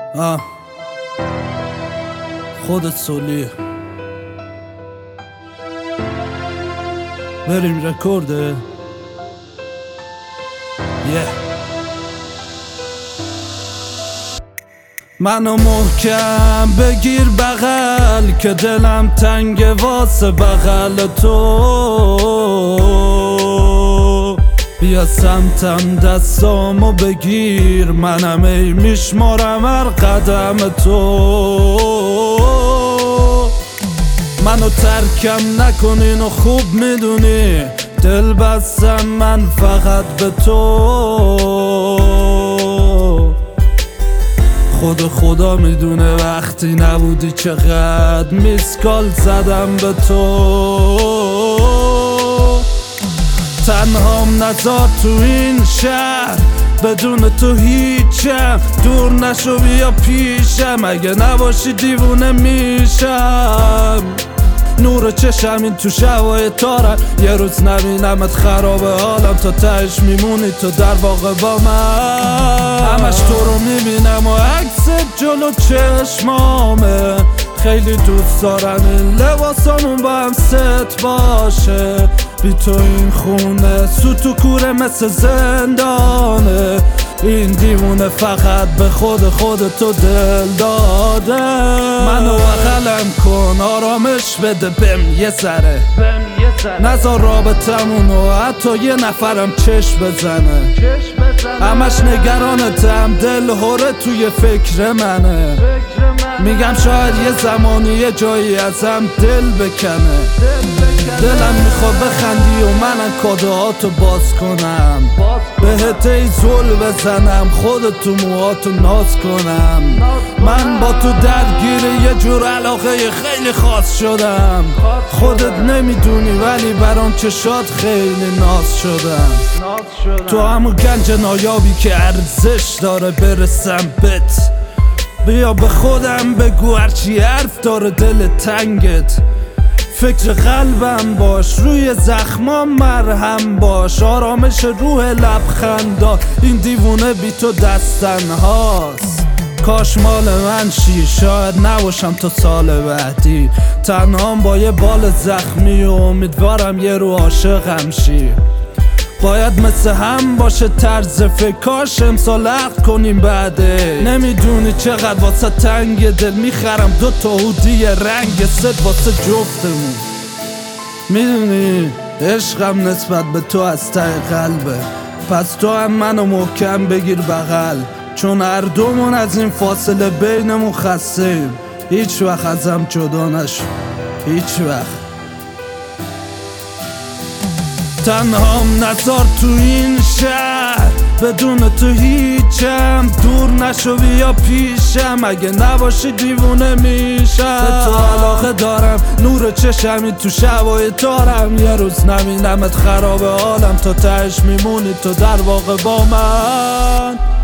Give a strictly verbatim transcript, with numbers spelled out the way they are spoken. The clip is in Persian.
آه خودت سولی بریم رکورده یه منو محکم بگیر بغل که دلم تنگ واسه بغل تو بیا سمتم دستامو بگیر منم ای میشمارم هر قدم تو منو ترکم نکنین و خوب میدونی دل بستم من فقط به تو خود خدا میدونه وقتی نبودی چقدر میسکال زدم به تو تنهام نذار تو این شهر بدون تو هیچم دور نشو بیا پیشم اگه نباشی دیوونه میشم نور چشم این تو شبای تارم یه روز نبینمت خرابه حالم تا تهش میمونی تو در واقع با من همش تو رو میبینم و عکست جلو چشمامه خیلی دوست دارم این لباسامون با هم ست باشه بی تو این خونه سوت و کوره مثل زندانه این دیوونه فقط به خود خود تو دل داده منو بغلم کن آرامش بده بهم یه ذره نذار رابطمونو حتی یه نفرم چشم بزنه همش نگرانتم دل هره توی فکر منه میگم شاید یه زمانی یه جایی ازم دل بکنه دلم میخواد بخندی و منم کادوهاتو باز کنم بهت ای زل بزنم خودت تو موهاتو ناز کنم من با تو درگیر یه جور علاقه خیلی خاص شدم خودت نمیدونی ولی برام چشات خیلی ناز شدم تو همون گنج نایابی که ارزش داره برسم بت بیا به خودم بگو هرچی حرف داره دل تنگت فکر قلبم باش روی زخمام مرهم باش آرامش روح لبخندا این دیوونه بی تو دستن هاست کاش مال من شی شاید نباشم تا سال بعدی تنهام با یه بال زخمی و امیدوارم یه رو عاشقم شی باید مثل هم باشه طرز فکاش امسال عقد کنیم بعده نمیدونی چقدر واسه تنگ دل میخرم دو تا هودی رنگ ست واسه جفتمون میدونی عشقم نسبت به تو از ته قلبه پس تو هم منو محکم بگیر بغل چون هر دومون از این فاصله بینمون خسته‌ایم هیچ وقت ازم جدا نشو هیچ وقت تنهام نذار تو این شهر بدون تو هیچم دور نشو بیا پیشم اگه نباشی دیوونه میشم به تو علاقه دارم نور چشمی تو شبای تارم یه روز نبینمت خرابه حالم تا تهش میمونی تو در واقع با من